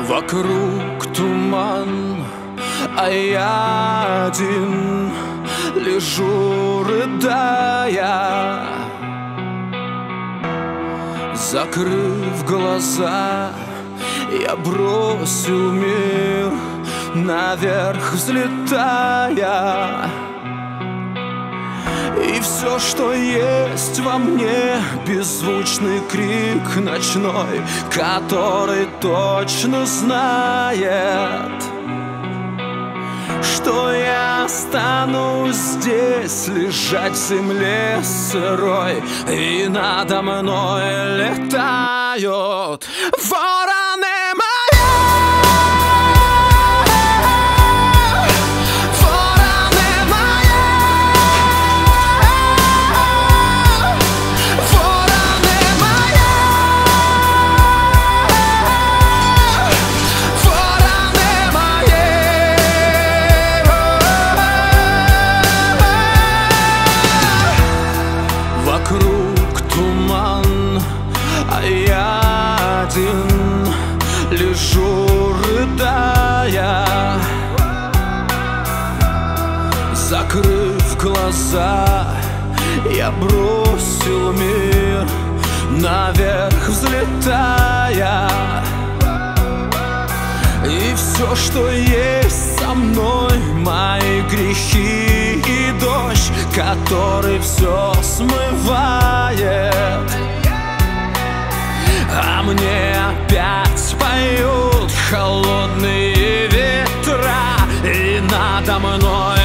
Вокруг туман, а я один лежу, рыдая. Закрыв глаза, я бросил мир наверх, взлетая. И все, что есть во мне, беззвучный крик ночной, который точно знает, что я останусь здесь, лежать в земле сырой, и надо мной летают вороны. Вокруг туман, а я один лежу, рыдая. Закрыв глаза, я бросил мир наверх, взлетая. И все, что есть со мной, мои грехи и дождь, который все смывает. А мне опять поют холодные ветра, и надо мной